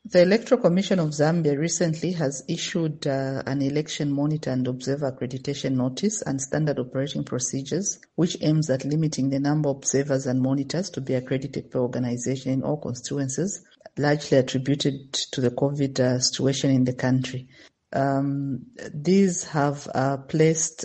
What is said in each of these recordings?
The Electoral Commission of Zambia recently has issued an election monitor and observer accreditation notice and standard operating procedures, which aims at limiting the number of observers and monitors to be accredited per organization in all constituencies, largely attributed to the COVID situation in the country. These have placed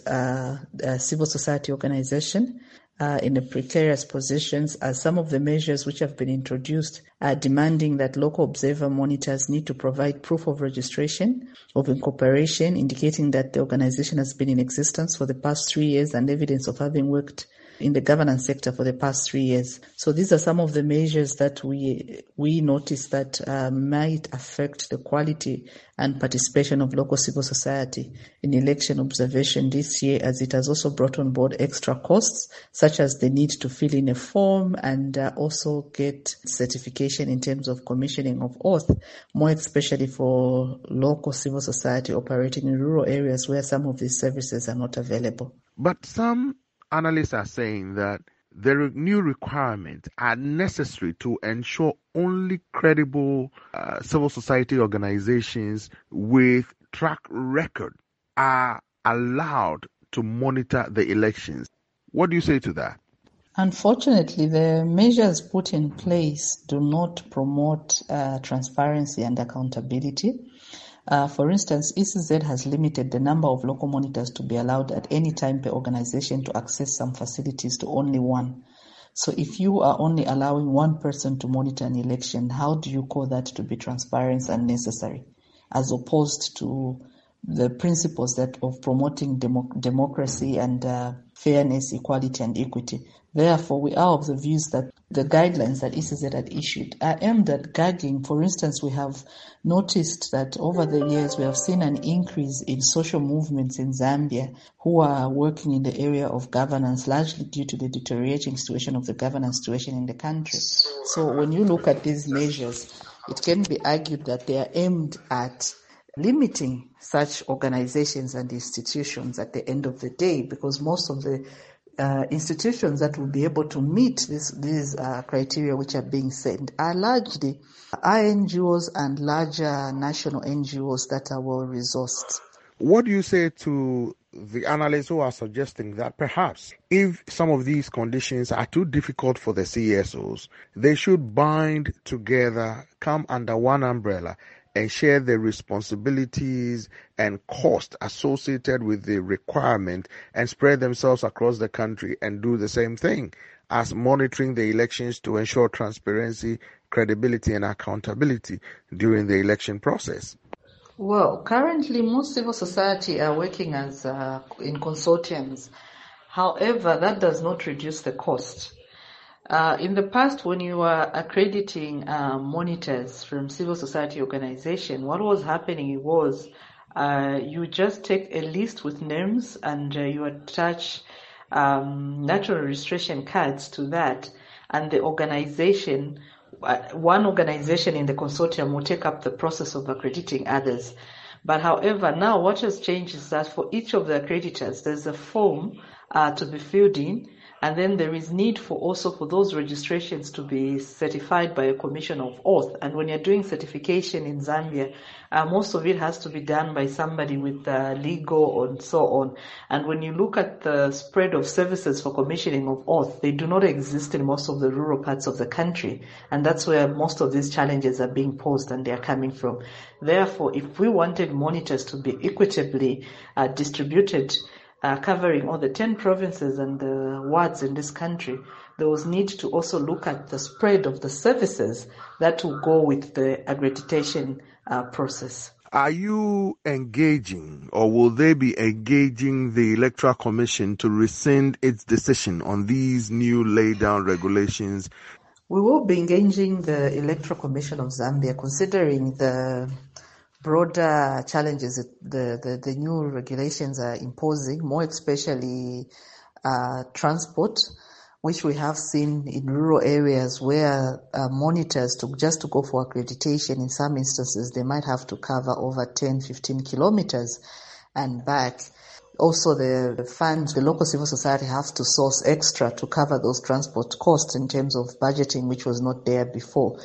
civil society organization in a precarious positions, as some of the measures which have been introduced are demanding that local observer monitors need to provide proof of registration of incorporation, indicating that the organization has been in existence for the past 3 years and evidence of having worked in the governance sector for the past 3 years. So these are some of the measures that we notice that might affect the quality and participation of local civil society in election observation this year, as it has also brought on board extra costs, such as the need to fill in a form and also get certification in terms of commissioning of oath, more especially for local civil society operating in rural areas where some of these services are not available. But some analysts are saying that the new requirements are necessary to ensure only credible civil society organizations with track record are allowed to monitor the elections. What do you say to that? Unfortunately, the measures put in place do not promote transparency and accountability. For instance, ECZ has limited the number of local monitors to be allowed at any time per organization to access some facilities to only one. So if you are only allowing one person to monitor an election, how do you call that to be transparent and necessary, as opposed to the principles that of promoting democracy and fairness, equality, and equity? Therefore, we are of the views that the guidelines that ECZ had issued are aimed at guiding. For instance, we have noticed that over the years we have seen an increase in social movements in Zambia who are working in the area of governance, largely due to the deteriorating situation of the governance situation in the country. So when you look at these measures, it can be argued that they are aimed at limiting such organizations and institutions at the end of the day, because most of the institutions that will be able to meet these criteria which are being set are largely NGOs and larger national NGOs that are well resourced. What do you say to the analysts who are suggesting that perhaps if some of these conditions are too difficult for the CSOs, they should bind together, come under one umbrella, and share the responsibilities and cost associated with the requirement and spread themselves across the country and do the same thing as monitoring the elections to ensure transparency, credibility, and accountability during the election process? Well, currently most civil society are working as in consortiums. However, that does not reduce the cost. In the past, when you were accrediting monitors from civil society organization, what was happening was you just take a list with names and you attach natural registration cards to that, and the organization, one organization in the consortium will take up the process of accrediting others. But however, now what has changed is that for each of the accreditors, there's a form to be filled in, and then there is need for also for those registrations to be certified by a commission of oath. And when you're doing certification in Zambia, most of it has to be done by somebody with legal and so on. And when you look at the spread of services for commissioning of oath, they do not exist in most of the rural parts of the country. And that's where most of these challenges are being posed and they are coming from. Therefore, if we wanted monitors to be equitably distributed, covering all the 10 provinces and the wards in this country, there was need to also look at the spread of the services that will go with the accreditation process. Are you engaging, or will they be engaging the Electoral Commission to rescind its decision on these new laid-down regulations? We will be engaging the Electoral Commission of Zambia, considering the broader challenges that the new regulations are imposing, more especially transport, which we have seen in rural areas where monitors to go for accreditation, in some instances they might have to cover over 10-15 kilometers and back. Also, the funds, the local civil society have to source extra to cover those transport costs in terms of budgeting, which was not there before.